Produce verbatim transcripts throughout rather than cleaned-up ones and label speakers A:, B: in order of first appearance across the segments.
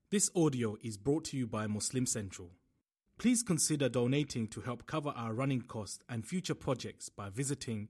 A: This audio is brought to you by Muslim Central. Please consider donating to help cover our running costs and future projects by visiting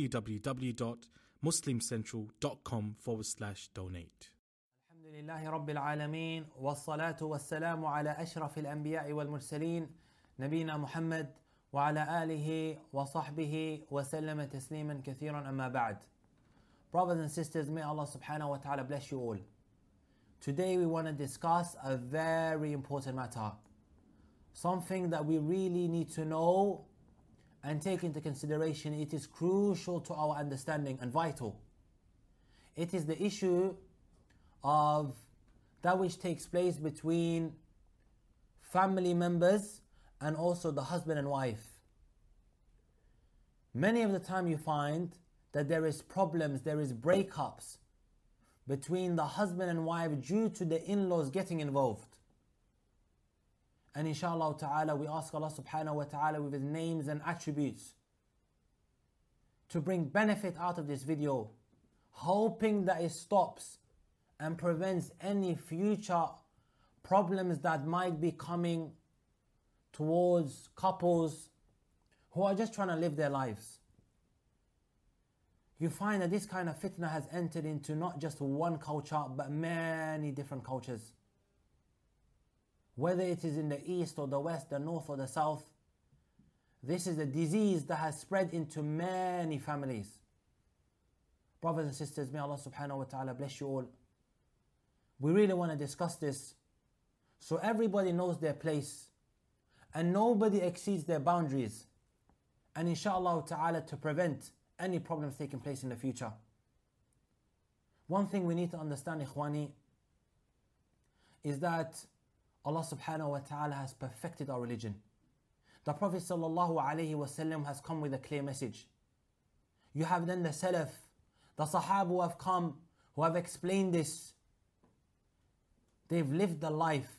A: www.muslimcentral.com forward slash donate.
B: الحمد لله رب العالمين والصلاة والسلام على أشرف الأنبياء والمرسلين نبينا محمد وعلى آله وصحبه وسلم تسليما كثيرا أما بعد. Brothers and sisters, may Allah subhanahu wa ta'ala bless you all. Today we want to discuss a very important matter. Something that we really need to know and take into consideration. It is crucial to our understanding and vital. It is the issue of that which takes place between family members and also the husband and wife. Many of the time you find that there is problems, there is breakups between the husband and wife due to the in-laws getting involved. And inshallah ta'ala, we ask Allah subhanahu wa ta'ala with His names and attributes to bring benefit out of this video, hoping that it stops and prevents any future problems that might be coming towards couples who are just trying to live their lives. You find that this kind of fitna has entered into not just one culture but many different cultures. Whether it is in the east or the west, the north or the south, this is a disease that has spread into many families. Brothers and sisters, may Allah subhanahu wa ta'ala bless you all. We really want to discuss this so everybody knows their place and nobody exceeds their boundaries, and inshallah ta'ala to prevent any problems taking place in the future. One thing we need to understand, ikhwani, is that Allah subhanahu wa ta'ala has perfected our religion. The Prophet sallallahu alaihi wasallam has come with a clear message. You have then the Salaf, the Sahaba who have come, who have explained this. They've lived the life.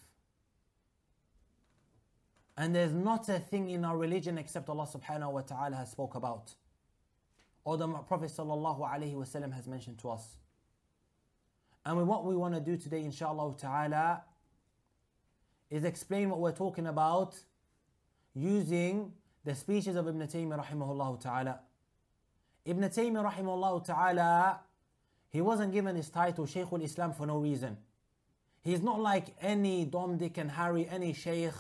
B: And there's not a thing in our religion except Allah subhanahu wa ta'ala has spoke about, or the Prophet sallallahu alaihi wasallam has mentioned to us. And what we want to do today, inshallah ta'ala, is explain what we're talking about using the speeches of Ibn Taymiyyah rahimahullah ta'ala. Ibn Taymiyyah rahimahullah ta'ala, he wasn't given his title Shaykhul Islam for no reason. He's not like any Dom, Dick and Harry, any Shaykh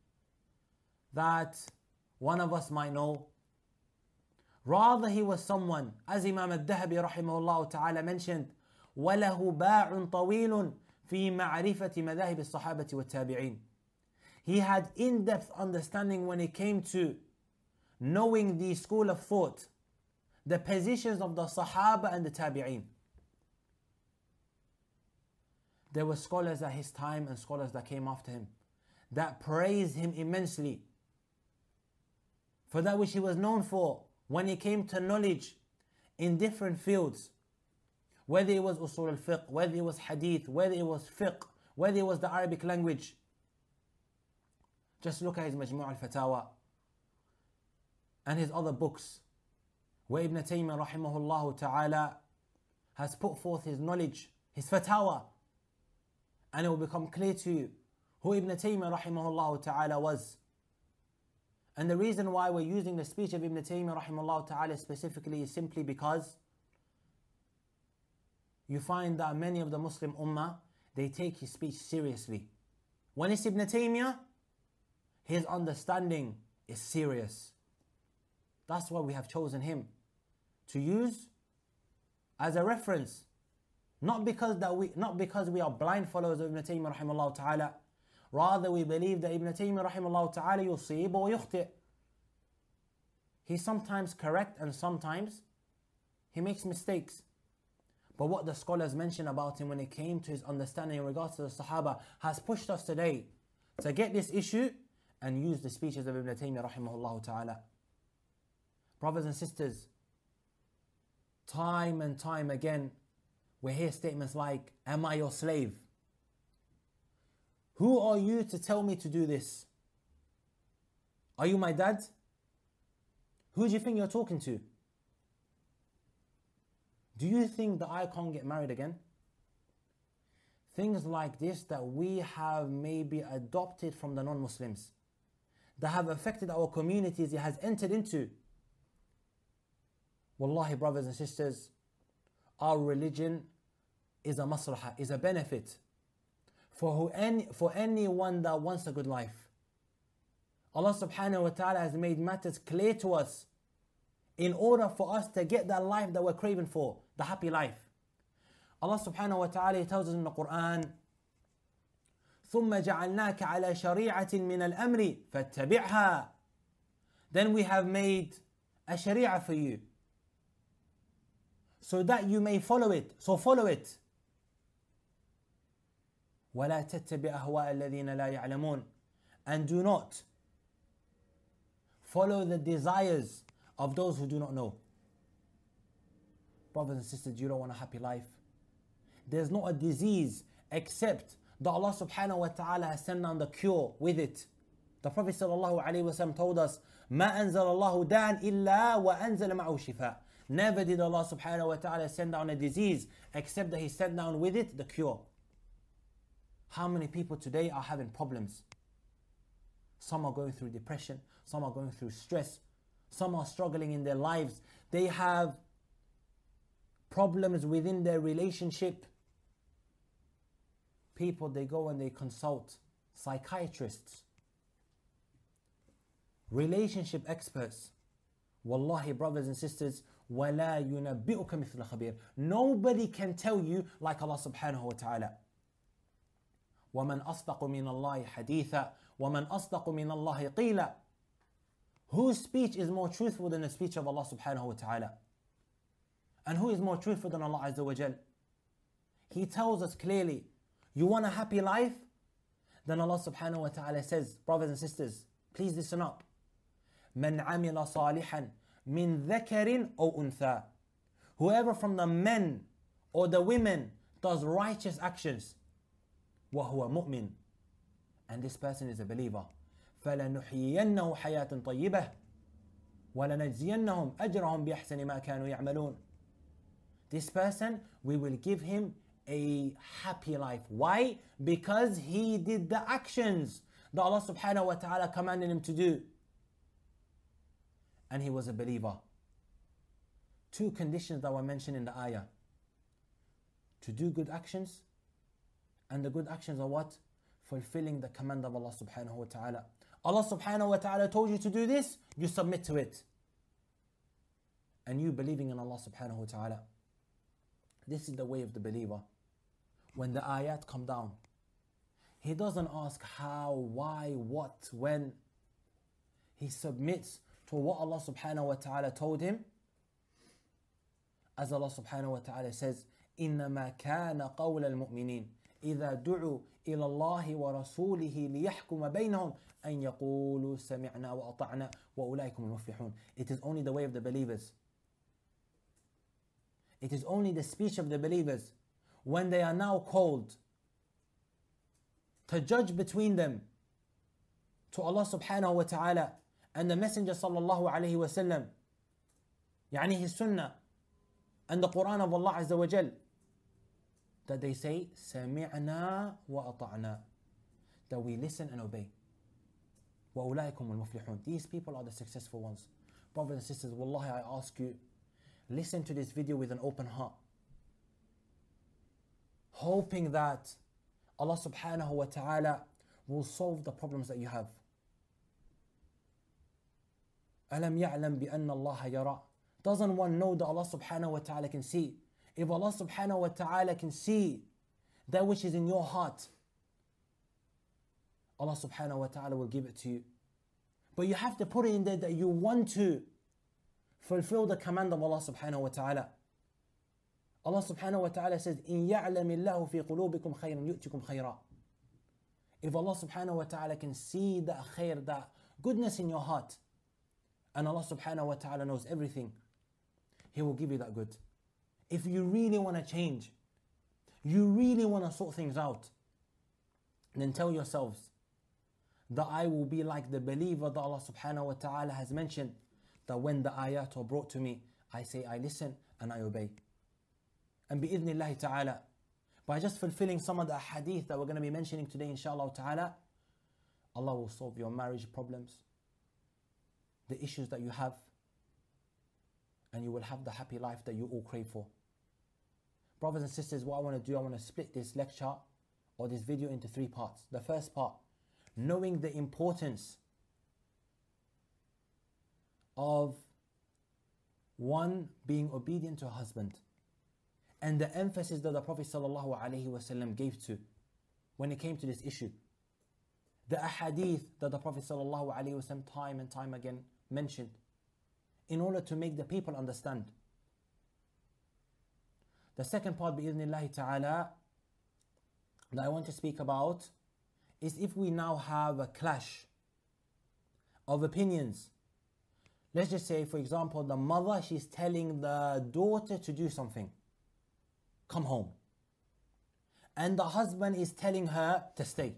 B: that one of us might know. Rather, he was someone, as Imam al-Dhahabi rahimahullah ta'ala mentioned, وَلَهُ بَاعٌ طَوِيلٌ فِي مَعْرِفَةِ مَذَاهِبِ الصَّحَابَةِ وَالتَّابِعِينَ. He had in-depth understanding when it came to knowing the school of thought, the positions of the Sahaba and the Tabi'een. There were scholars at his time and scholars that came after him that praised him immensely for that which he was known for when it came to knowledge in different fields. Whether it was usul al-fiqh, whether it was hadith, whether it was fiqh, whether it was the Arabic language. Just look at his Majmu' al-Fatawa and his other books, where Ibn Taymiyyah rahimahullah ta'ala has put forth his knowledge, his Fatawa, and it will become clear to you who Ibn Taymiyyah rahimahullah ta'ala was. And the reason why we're using the speech of Ibn Taymiyyah rahimahullah ta'ala specifically is simply because you find that many of the Muslim Ummah, they take his speech seriously. When it's Ibn Taymiyyah, his understanding is serious. That's why we have chosen him to use as a reference. Not because that we not because we are blind followers of Ibn Taymiyyah rahimahullah ta'ala. Rather, we believe that Ibn Taymiyyah rahimahullah ta'ala yusib wa yukhti'. He's sometimes correct and sometimes he makes mistakes. But what the scholars mention about him when it came to his understanding in regards to the Sahaba has pushed us today to get this issue and use the speeches of Ibn Taymiyyah rahimahullah ta'ala. Brothers and sisters, time and time again we hear statements like, "Am I your slave? Who are you to tell me to do this? Are you my dad? Who do you think you're talking to? Do you think that I can't get married again?" things like this that we have maybe adopted from the non-Muslims, that have affected our communities, it has entered into. Wallahi, brothers and sisters, our religion is a maslahah, is a benefit for, who any, for anyone that wants a good life. Allah subhanahu wa ta'ala has made matters clear to us in order for us to get that life that we're craving for, the happy life. Allah subhanahu wa ta'ala tells us in the Quran, ثُمَّ جَعَلْنَاكَ عَلَى شَرِيعَةٍ مِّنَ الْأَمْرِ فَاتَّبِعْهَا. Then we have made a sharia for you, so that you may follow it. So follow it. وَلَا تَتَّبِعْ أَهْوَاءَ الَّذِينَ لَا يَعْلَمُونَ. And do not follow the desires of those who do not know. Brothers and sisters, you don't want a happy life. There's not a disease except that Allah subhanahu wa ta'ala has sent down the cure with it. The Prophet sallallahu alayhi wa sallam told us, مَا أَنزَلَ اللَّهُ دَاءً إِلَّا وَأَنزَلَ مَعُهُ شِفَاءً. Never did Allah subhanahu wa ta'ala send down a disease except that He sent down with it the cure. How many people today are having problems? Some are going through depression, some are going through stress, some are struggling in their lives. They have problems within their relationship. People, they go and they consult psychiatrists, relationship experts. Wallahi, brothers and sisters, وَلَا يُنَبِّئُكَ مِثْلَ خَبِيرٍ. Nobody can tell you like Allah subhanahu wa ta'ala. وَمَنْ أَصْدَقُ مِنَ اللَّهِ حَدِيثًا وَمَنْ أَصْدَقُ مِنَ اللَّهِ قِيلًا. Whose speech is more truthful than the speech of Allah subhanahu wa ta'ala? And who is more truthful than Allah Azza wa Jal? He tells us clearly, you want a happy life? Then Allah subhanahu wa ta'ala says, brothers and sisters, please listen up. مَنْ عَمِلَ صَالِحًا مِنْ ذَكَرٍ أَوْ أُنْثَى. Whoever from the men or the women does righteous actions, وَهُوَ مُؤْمِن. And this person is a believer. فَلَنُحْيِيَنَّهُ حَيَاةً طَيِّبَةً وَلَنَجْزِيَنَّهُمْ أَجْرَهُمْ بِأَحْسَنِ مَا كَانُوا يَعْمَلُونَ. This person, we will give him a happy life. Why? Because he did the actions that Allah subhanahu wa ta'ala commanded him to do. And he was a believer. Two conditions that were mentioned in the ayah. To do good actions. And the good actions are what? Fulfilling the command of Allah subhanahu wa ta'ala. Allah subhanahu wa ta'ala told you to do this, you submit to it. And you believing in Allah subhanahu wa ta'ala. This is the way of the believer. When the ayat come down, he doesn't ask how, why, what, when. He submits to what Allah subhanahu wa ta'ala told him. As Allah subhanahu wa ta'ala says, إِنَّمَا كَانَ قَوْلَ الْمُؤْمِنِينَ إِذَا دُعُوا إِلَى اللَّهِ وَرَسُولِهِ لِيَحْكُمَ بَيْنَهُمْ أَنْ يَقُولُوا سَمِعْنَا وَأَطَعْنَا وَأُولَٰئِكُمُ الْمُفْلِحُونَ. It is only the way of the believers. It is only the speech of the believers when they are now called to judge between them to Allah subhanahu wa ta'ala and the Messenger sallallahu alayhi wa sallam, يعني his sunnah and the Quran of Allah Azza wa Jal, that they say سَمِعْنَا وَأَطَعْنَا, that we listen and obey. وَأُولَٰئِكُمُ الْمُفْلِحُونَ. These people are the successful ones. Brothers and sisters, wallahi, I ask you, listen to this video with an open heart, hoping that Allah subhanahu wa ta'ala will solve the problems that you have. أَلَمْ يَعْلَمْ بِأَنَّ اللَّهَ يَرَى. Doesn't one know that Allah subhanahu wa ta'ala can see? If Allah subhanahu wa ta'ala can see that which is in your heart, Allah subhanahu wa ta'ala will give it to you. But you have to put it in there that you want to fulfill the command of Allah subhanahu wa ta'ala. Allah subhanahu wa ta'ala says, إِن يَعْلَمِ اللَّهُ فِي قُلُوبِكُمْ خَيْرًا يُؤْتِكُمْ خَيْرًا. If Allah subhanahu wa ta'ala can see that khair, that goodness in your heart, and Allah subhanahu wa ta'ala knows everything, He will give you that good. If you really want to change, you really want to sort things out, then tell yourselves that I will be like the believer that Allah subhanahu wa ta'ala has mentioned, that when the ayat are brought to me, I say I listen and I obey. And bi'idhnillahi ta'ala, By just fulfilling some of the hadith that we're going to be mentioning today, inshallah ta'ala, Allah will solve your marriage problems, the issues that you have, and you will have the happy life that you all crave for. Brothers and sisters, what I want to do, I want to split this lecture or this video into three parts. The first part, knowing the importance of one, being obedient to a husband, and the emphasis that the Prophet ﷺ gave to when it came to this issue. The ahadith that the Prophet ﷺ time and time again mentioned in order to make the people understand. The second part, bi'idhnillahi ta'ala, that I want to speak about is if we now have a clash of opinions. Let's just say, for example, the mother, she's telling the daughter to do something. Come home. And the husband is telling her to stay.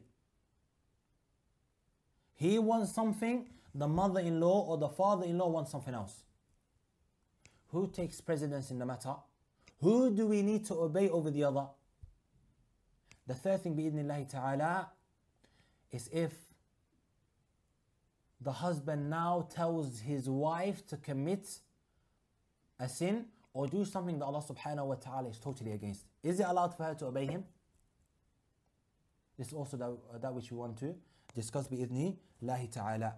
B: He wants something, the mother-in-law or the father-in-law wants something else. Who takes precedence in the matter? Who do we need to obey over the other? The third thing, bi'idhnillahi ta'ala, is if the husband now tells his wife to commit a sin or do something that Allah subhanahu wa ta'ala is totally against. Is it allowed for her to obey him? This is also that, uh, that which we want to discuss bi'idhnillahi ta'ala.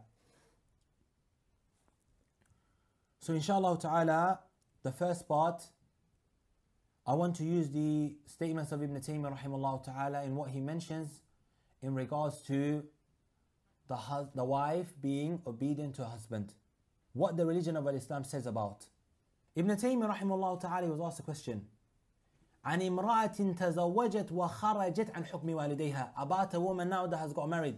B: So inshallah ta'ala, the first part, I want to use the statements of Ibn Taymiyyah rahimahullah ta'ala in what he mentions in regards to the, hus- the wife being obedient to her husband. What the religion of Islam says about. Ibn Taymiyyah rahimahullah ta'ala was asked a question. عن امرأة تزوجت وخرجت عن حكم والديها. About a woman now that has got married.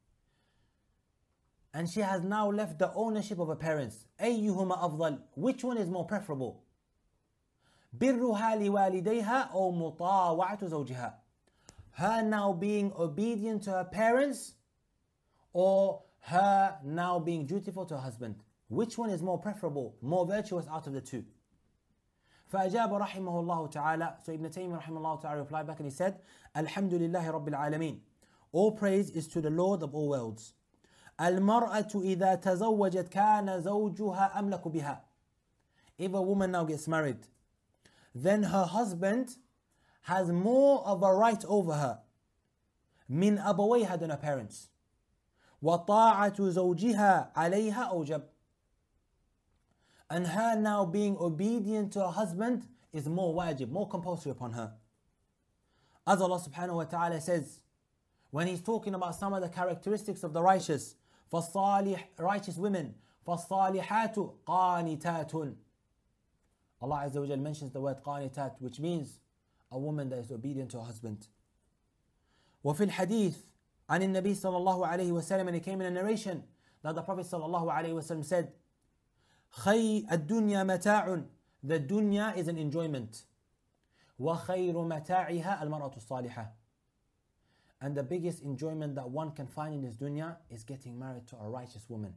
B: And she has now left the ownership of her parents. أيهما أفضل? Which one is more preferable? برها لوالديها أو مطاوعة زوجها? Her now being obedient to her parents or her now being dutiful to her husband? Which one is more preferable, more virtuous out of the two? فأجاب رحمه الله تعالى. So Ibn Taymiyyah رحمه الله تعالى replied back and he said, الحمد لله رب العالمين. All praise is to the Lord of all worlds. المرأة إذا تزوجت كان زوجها أملك بها. If a woman now gets married, then her husband has more of a right over her من أبويها than her parents. وطاعة زوجها عليها أوجب. And her now being obedient to her husband is more wajib, more compulsory upon her. As Allah subhanahu wa ta'ala says, when He's talking about some of the characteristics of the righteous, فَالصَّالِحِ righteous women, فَالصَّالِحَاتُ قَانِتَاتٌ. Allah Azza wa Jal mentions the word qanitat, which means a woman that is obedient to her husband. وفي الحديث عن النبي صلى الله عليه وسلم, and it came in a narration that the Prophet صلى الله عليه وسلم said, خَيْ الدُّنْيَا مَتَاعٌ. The dunya is an enjoyment. وَخَيْرُ مَتَاعِهَا الْمَرْأَةُ الصَّالِحَةُ. And the biggest enjoyment that one can find in this dunya is getting married to a righteous woman.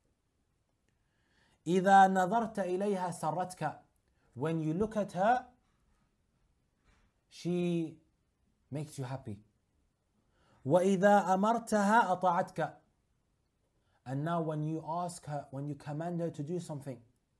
B: إِذَا نَظَرْتَ إِلَيْهَا سَرَّتْكَ. When you look at her, she makes you happy. وَإِذَا أَمَرْتَهَا أَطَاعَتْكَ. And now when you ask her, when you command her to do something,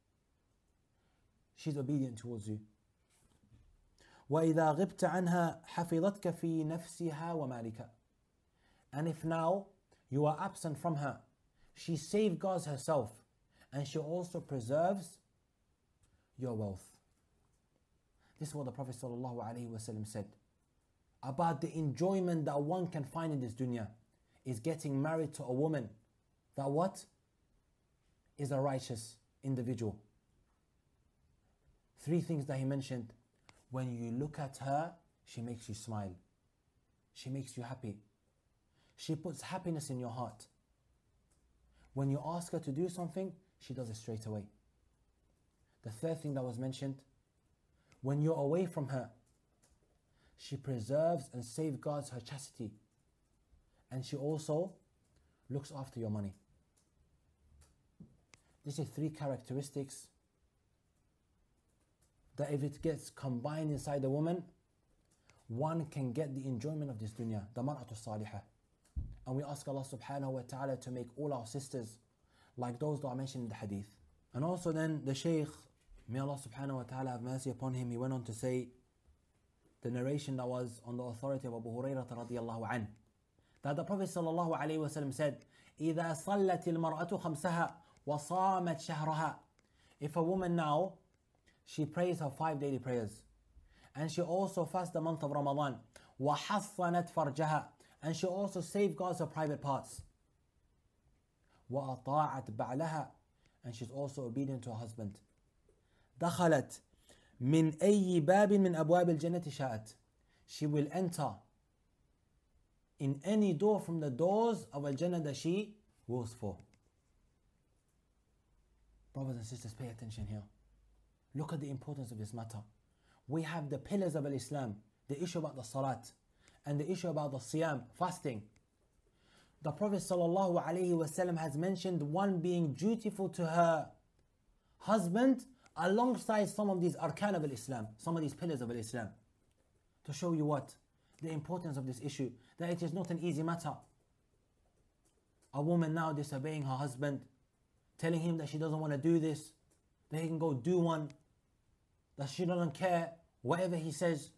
B: she's obedient towards you. وَإِذَا غِبْتَ عَنْهَا حَفِظَتْكَ فِي نَفْسِهَا وَمَالِكَ. And if now you are absent from her, she safeguards herself and she also preserves your wealth. This is what the Prophet ﷺ said about the enjoyment that one can find in this dunya is getting married to a woman that what? Is a righteous individual. Three things that he mentioned. When you look at her, she makes you smile. She makes you happy. She puts happiness in your heart. When you ask her to do something, she does it straight away. The third thing that was mentioned, when you're away from her, she preserves and safeguards her chastity. And she also looks after your money. These are three characteristics that if it gets combined inside a woman, one can get the enjoyment of this dunya, the mar'atu salihah. And we ask Allah subhanahu wa ta'ala to make all our sisters like those that are mentioned in the hadith. And also then the Shaykh, may Allah subhanahu wa ta'ala have mercy upon him, he went on to say the narration that was on the authority of Abu Hurairah radiyallahu anhu, that the Prophet sallallahu alayhi wa sallam said, إِذَا صَلَّتِ الْمَرْأَةُ خَمْسَهَا وَصَامَتْ شَهْرَهَا. If a woman now, she prays her five daily prayers, and she also fasts the month of Ramadan, وَحَصَّنَتْ فَرْجَهَا, and she also safeguards her private parts, وَأَطَاعَتْ بَعْلَهَا, and she's also obedient to her husband, دَخَلَتْ مِنْ أَيِّ بَابٍ مِنْ أَبْوَابِ الْجَنَّةِ شَاءَتْ. She will enter in any door from the doors of Al-Jannah that she wills for. Brothers and sisters, pay attention here. Look at the importance of this matter. We have the pillars of Islam, the issue about the salat, and the issue about the siyam, fasting. The Prophet sallallahu alaihi wasallam has mentioned one being dutiful to her husband alongside some of these arkan of Islam, some of these pillars of Islam, to show you what? The importance of this issue, that it is not an easy matter. A woman now disobeying her husband, telling him that she doesn't want to do this, that he can go do one, that she doesn't care, whatever he says.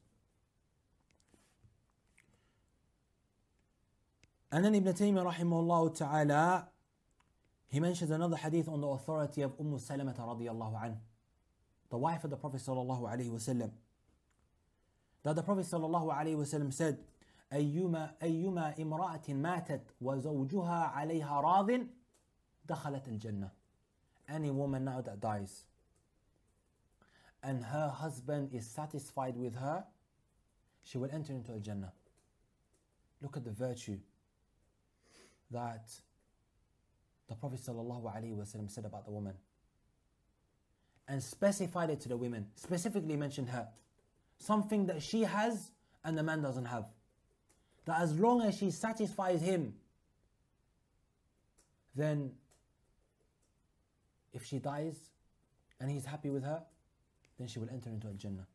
B: And then Ibn Taymiyyah rahimahullah ta'ala, he mentions another hadith on the authority of Umm Salamah radiyallahu anha, the wife of the Prophet sallallahu alaihi wasallam, that the Prophet sallallahu alaihi wasallam said, أيما أيما امرأة ماتت وزوجها عليها راض دخلت الجنة. Any woman now that dies and her husband is satisfied with her, she will enter into Al-Jannah. Look at the virtue that the Prophet sallallahu alaihi wasallam said about the woman, and specified it to the women, specifically mentioned her, something that she has and the man doesn't have, that as long as she satisfies him, then if she dies and he's happy with her, then she will enter into Al-Jannah.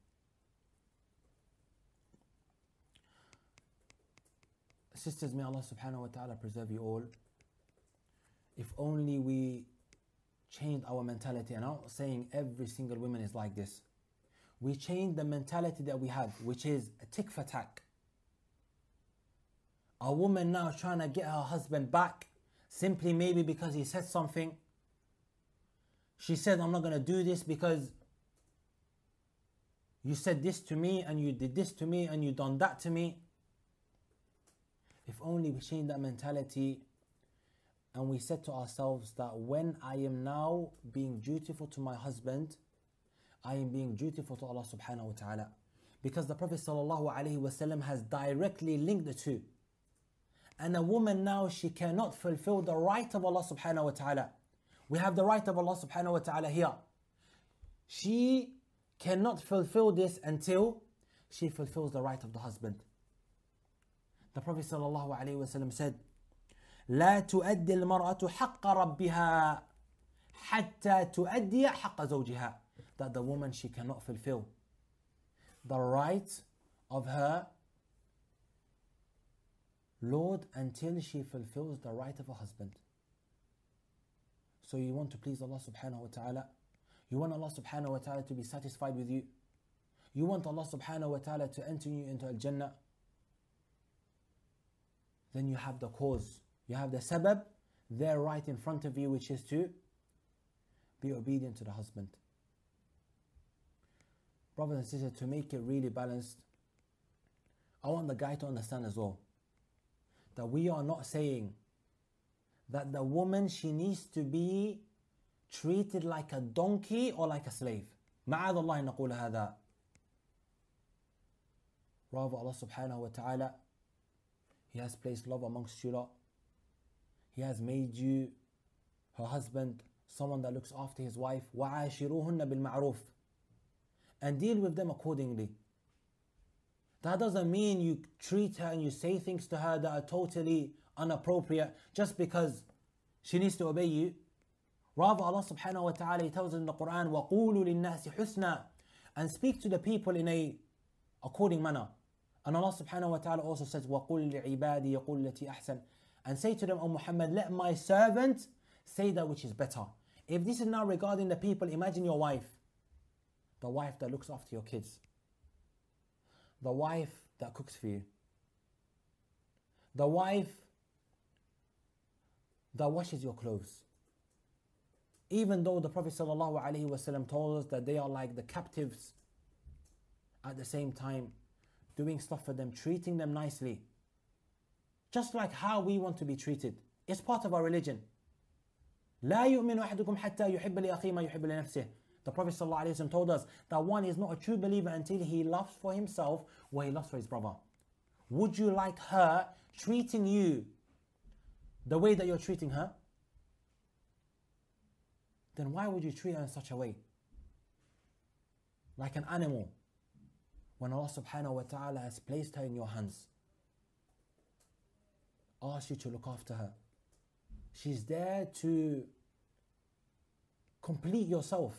B: Sisters, may Allah subhanahu wa ta'ala preserve you all. If only we changed our mentality, and I'm not saying every single woman is like this. We change the mentality that we have, which is a tick for tack. A woman now trying to get her husband back, simply maybe because he said something. She said, I'm not going to do this because you said this to me, and you did this to me, and you done that to me. If only we change that mentality, and we said to ourselves that when I am now being dutiful to my husband, I am being dutiful to Allah subhanahu wa ta'ala. Because the Prophet sallallahu alaihi wasallam has directly linked the two. And a woman now, she cannot fulfill the right of Allah subhanahu wa ta'ala. We have the right of Allah subhanahu wa ta'ala here. She cannot fulfill this until she fulfills the right of the husband. The Prophet sallallahu alaihi wasallam said, لا تؤدي المرأة حق ربها حتى تؤدي حق زوجها. That the woman, she cannot fulfill the right of her Lord until she fulfills the right of her husband. So you want to please Allah subhanahu wa ta'ala? You want Allah subhanahu wa ta'ala to be satisfied with you? You want Allah subhanahu wa ta'ala to enter you into Al-Jannah? Then you have the cause. You have the sabab there right in front of you, which is to be obedient to the husband. Brothers and sisters, to make it really balanced, I want the guy to understand as well that we are not saying that the woman, she needs to be treated like a donkey or like a slave. معاذ الله نقول هذا. Rather, Allah subhanahu wa ta'ala, He has placed love amongst you lot. He has made you her husband, someone that looks after his wife. وَعَاشِرُوهُنَّ بِالْمَعْرُوفِ. And deal with them accordingly. That doesn't mean you treat her and you say things to her that are totally inappropriate just because she needs to obey you. Rather, Allah subhanahu wa ta'ala, He tells us in the Quran, وَقُولُوا لِلنَّاسِ حُسْنًا, and speak to the people in a according manner, And Allah subhanahu wa ta'ala also says, وَقُلْ لِعِبَادِي يَقُلْ الَّتِي أَحْسَنُ. And say to them, O Muhammad, let my servant say that which is better. If this is now regarding the people, imagine your wife. The wife that looks after your kids. The wife that cooks for you. The wife that washes your clothes. Even though the Prophet ﷺ told us that they are like the captives, at the same time doing stuff for them, treating them nicely. Just like how we want to be treated. It's part of our religion. لا يؤمن أحدكم حتى يحب لأخيه ما يحب لنفسه. The Prophet ﷺ told us that one is not a true believer until he loves for himself what he loves for his brother. Would you like her treating you the way that you're treating her? Then why would you treat her in such a way? Like an animal. When Allah subhanahu wa ta'ala has placed her in your hands, asks you to look after her. She's there to complete yourself.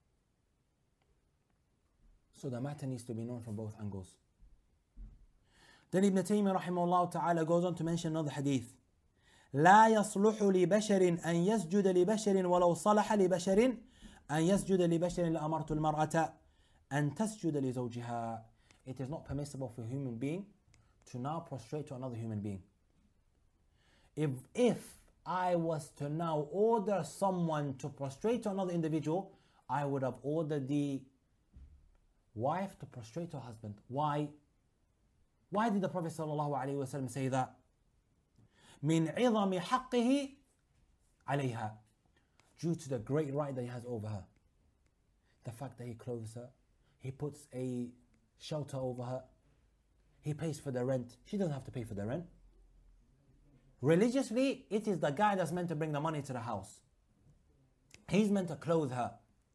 B: So the matter needs to be known from both angles. Then Ibn Taymiyyah rahimahullah ta'ala goes on to mention another hadith. لا يصلح لبشر أن يسجد لبشر ولو صلح لبشر أن يسجد لبشر لأمرت المرأة أن تسجد لزوجها. It is not permissible for a human being to now prostrate to another human being. If, if I was to now order someone to prostrate to another individual, I would have ordered the wife to prostrate to her husband. Why? Why did the Prophet ﷺ say that? مِنْ عِظَمِ حَقِّهِ عَلَيْهَا. Due to the great right that he has over her. The fact that he clothes her, he puts a shelter over her, he pays for the rent. She doesn't have to pay for the rent. Religiously, it is the guy that's meant to bring the money to the house. He's meant to clothe her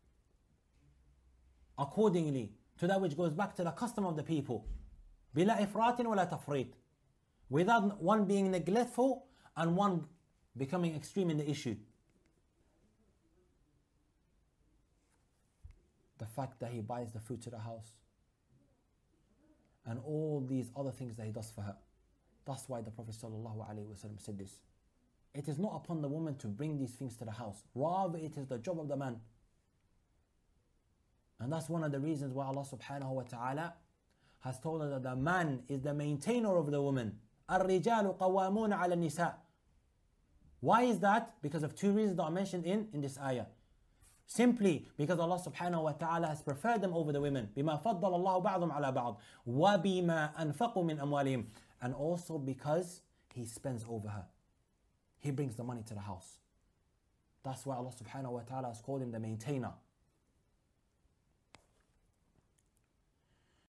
B: accordingly to that which goes back to the custom of the people. بِلَا إِفْرَاطٍ وَلَا تَفْرِيطٍ. Without one being neglectful and one becoming extreme in the issue. The fact that he buys the food to the house and all these other things that he does for her. That's why the Prophet ﷺ said this. It is not upon the woman to bring these things to the house. Rather, it is the job of the man. And that's one of the reasons why Allah subhanahu wa ta'ala has told us that the man is the maintainer of the woman. الرِّجَالُ قَوَّامُونَ عَلَى النِّسَاءِ. Why is that? Because of two reasons that are mentioned in, in this ayah. Simply because Allah subhanahu wa ta'ala has preferred them over the women. بِمَا فَضَّلَ اللَّهُ بَعْضُمْ عَلَى بَعْضٍ وَبِمَا أَنْفَقُوا مِنْ أَمْوَالِهِمْ. And also because he spends over her. He brings the money to the house. That's why Allah subhanahu wa ta'ala has called him the maintainer.